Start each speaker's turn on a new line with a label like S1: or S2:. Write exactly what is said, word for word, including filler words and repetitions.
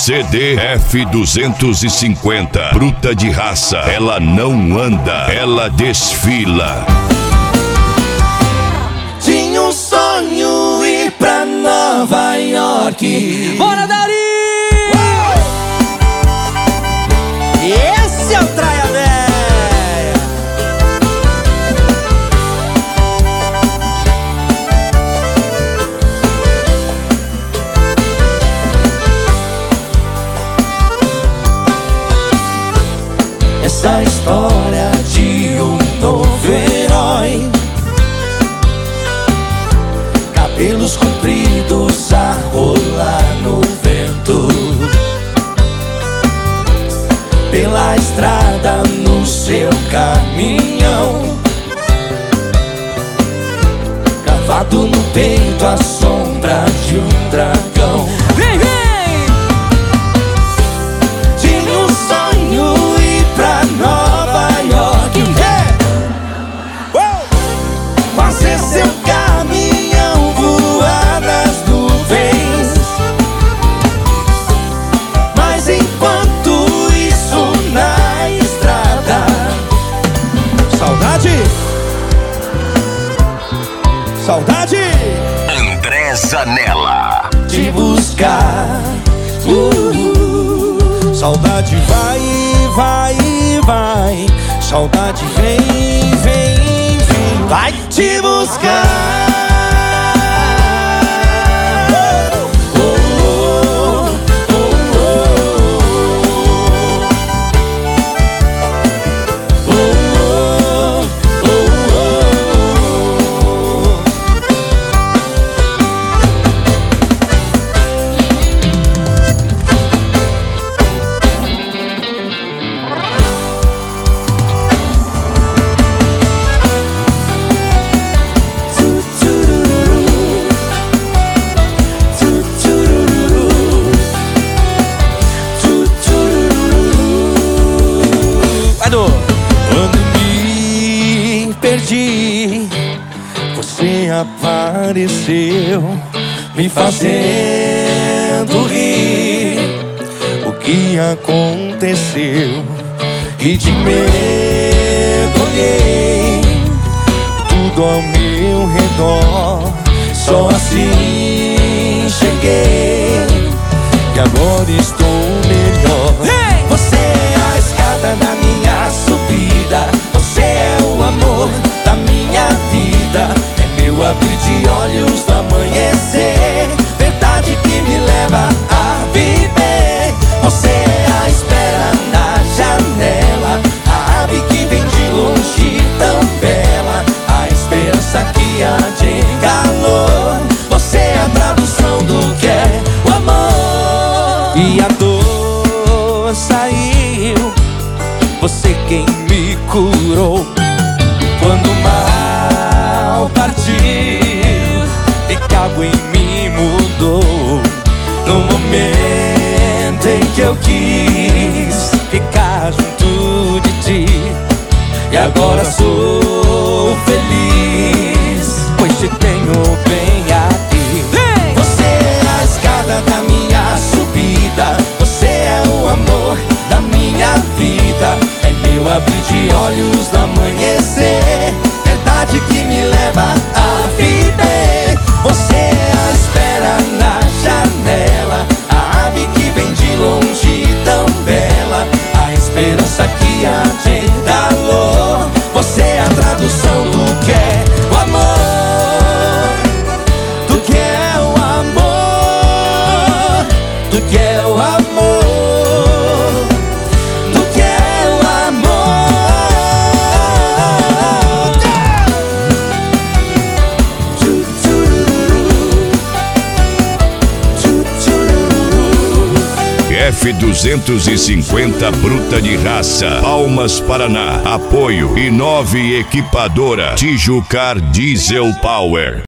S1: C D F duzentos e cinquenta, bruta de raça, ela não anda, ela desfila.
S2: Tinha um sonho ir pra Nova York.
S3: Bora, Dari! Esse é o Traia Véia.
S2: Essa história de um novo herói, cabelos compridos a rolar no vento, pela estrada no seu caminhão, cravado no peito a sombra de um dragão.
S3: Vem, vem!
S2: Tinha um sonho ir pra Nova York, hey! Fazer seu caminhão voar nas nuvens. Mas enquanto isso na estrada,
S3: Saudade! Saudade!
S1: André Zanella.
S2: te buscar. uh,
S3: Saudade vai, vai, vai. Saudade vem, vem, vem.
S2: Vai te buscar. Quando me perdi, você apareceu, me fazendo rir. O que aconteceu? E de medo olhei tudo ao meu redor. Só assim cheguei, e agora estou melhor.
S3: Hey!
S2: Você é a escada da minha subida, você é o amor da minha vida. É meu abrir de olhos do amanhecer, verdade que me leva a viver. Você é a espera na janela, a ave que vem de longe tão bela, a esperança que há de calor. Você é a tradução do que é o amor. E a dor saiu, você quem me curou. Quando o mal partiu e que algo em mim mudou, no momento em que eu quis ficar junto de ti, e agora sou feliz, pois te tenho bem aqui. Você é a escada da minha subida, você é o amor da minha vida. É meu abrir de olhos do amanhecer, verdade que me leva a viver. Você é a espera na janela, a ave que vem de longe tão bela, a esperança que há de calor. Você é a tradução do que é o amor, do que é o amor, do que é o amor.
S1: F duzentos e cinquenta, bruta de raça, Palmas, Paraná. Apoio Inove Equipadora, Tijucar Diesel Power.